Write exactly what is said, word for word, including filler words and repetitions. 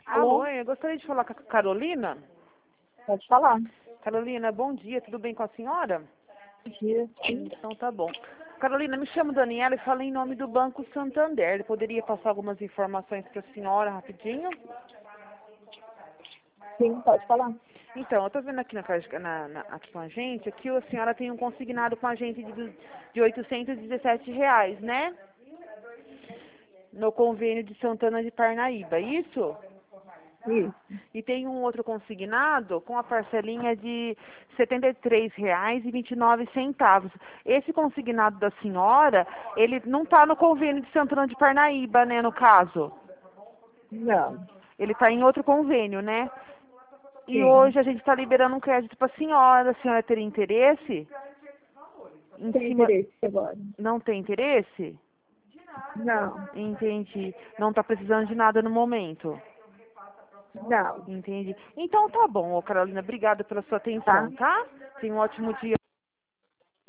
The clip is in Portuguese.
Alô? Alô, eu gostaria de falar com a Carolina. Pode falar. Carolina, bom dia, tudo bem com a senhora? Bom dia. Então tá bom. Carolina, me chamo Daniela e falo em nome do Banco Santander. Ele poderia passar algumas informações para a senhora rapidinho? Sim, pode falar. Então, eu estou vendo aqui, na, na, na, aqui com a gente que a senhora tem um consignado com a gente de, de oitocentos e dezessete reais, né? No convênio de Santana de Parnaíba, isso? Isso. E tem um outro consignado com a parcelinha de setenta e três reais e vinte e nove centavos. Esse consignado da senhora, ele não está no convênio de Santana de Parnaíba, né, no caso? Não. Ele está em outro convênio, né? E Sim. hoje a gente está liberando um crédito para a senhora. A senhora teria interesse? Em Tem cima... interesse agora? Não tem interesse? Não. Entendi. Não está precisando de nada no momento? Não. Entendi. Então tá bom, ô Carolina. Obrigada pela sua atenção, tá? Tenha um ótimo dia.